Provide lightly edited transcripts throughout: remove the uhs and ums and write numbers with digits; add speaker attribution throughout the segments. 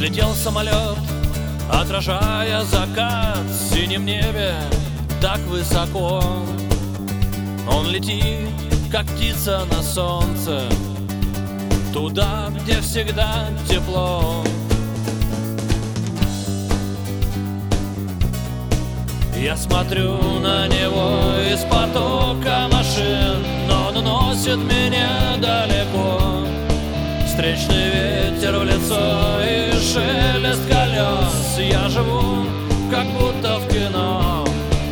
Speaker 1: Взлетел самолет, отражая закат в синем небе так высоко. Он летит, как птица на солнце, туда, где всегда тепло. Я смотрю на него из потока машин, но он уносит меня далеко. Встречный ветер в лицо и шелест колес. Я живу, как будто в кино.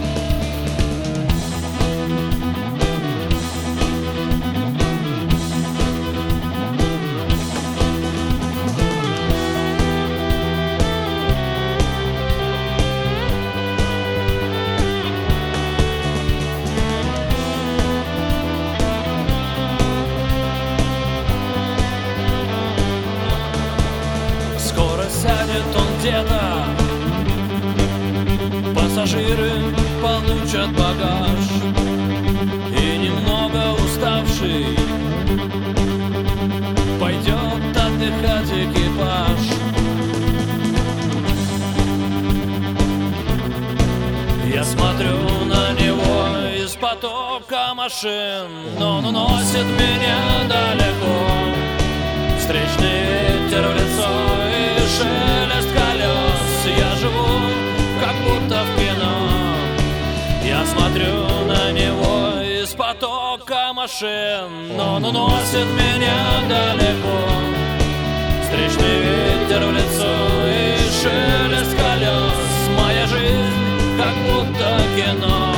Speaker 1: Сядет он где-то, пассажиры получат багаж, и немного уставший пойдет отдыхать экипаж. Я смотрю на него из потока машин, но он уносит меня далеко. Встречный ветер в лицо и шелест колес. Я живу, как будто в кино. Я смотрю на него из потока машин, но он уносит меня далеко. Встречный ветер в лицо и шелест колес. Моя жизнь, как будто кино.